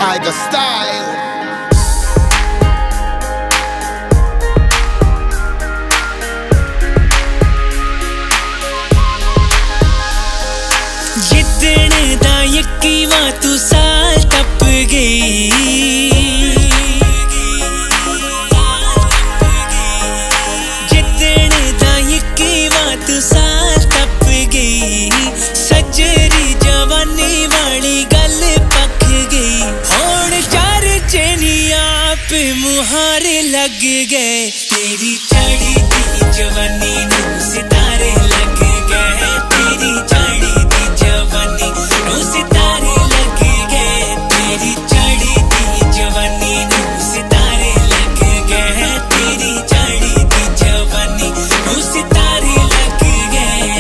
Tiger style. जिद्दण दा यकीवा तू साल टप गई, जिद्दण दा यकीवा तू साल टप गई, सजरी जवानी वाली गल पक गई, हुण चार चेनिया पे मुहारे लग गए, तेरी चढ़ी दी जवानी नू सितारे लग गए, तेरी चढ़ी दी जवानी नू सितारे लग गए, तेरी चढ़ी दी जवानी नू सितारे लग गए, तेरी चढ़ी दी जवानी नू सितारे लग गए।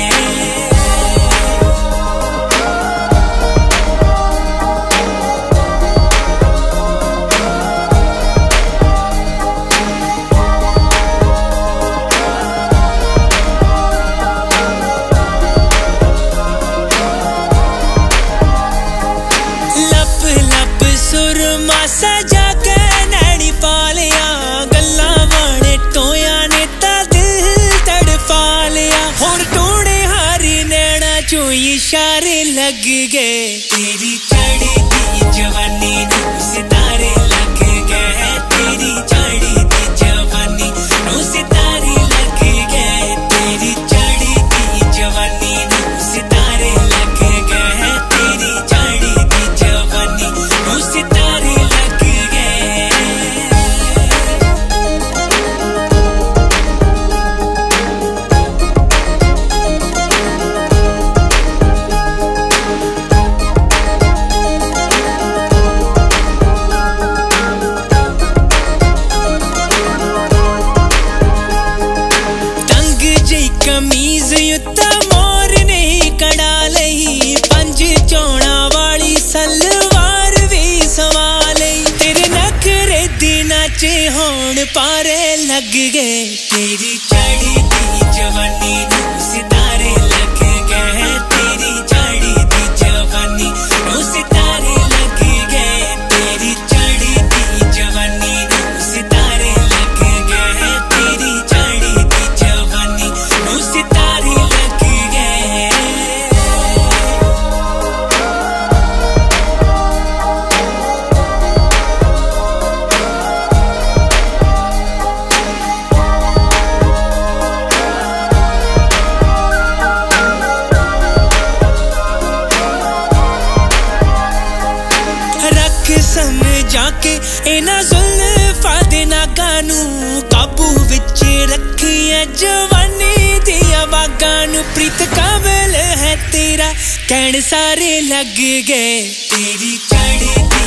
सुरमा सजा के नैनी पालिया, गल्ला वाले टोया ने ता दिल तड़पा लिया, हुण टूणे हारी नैना चो इशारे लग गए, तेरी चढ़ी दी जवानी नू सितारे लग गए, तेरी चढ़ी दी जवानी नू सितारे लग गए, तेरी चढ़ी दी जवानी नू सितारे लग गए, तेरी चढ़ी दी जवानी नू सितारे लग गए। तंग जी कमीज उत्ता मोर नहीं कड़ा लई, पंज चौड़ा वाली सलवार भी सवा लई, तेरे नखरे दिना च होण पारे लग गए, तेरी चढ़ी दी जवानी नू सितारे लग गए, तेरी चढ़ी दी जवानी नू सितारे लग गए, तेरी चढ़ी दी जवानी नू सितारे लग गए, तेरी चढ़ी दी जवानी नू सितारे लग गए। रख समझा के इना जुल्फा दे नागा नू, काबू विच रखिया जवानी दिया बागा नू, प्रीत काबिल है तेरा कहण सारे लग गए, तेरी चढ़ी दी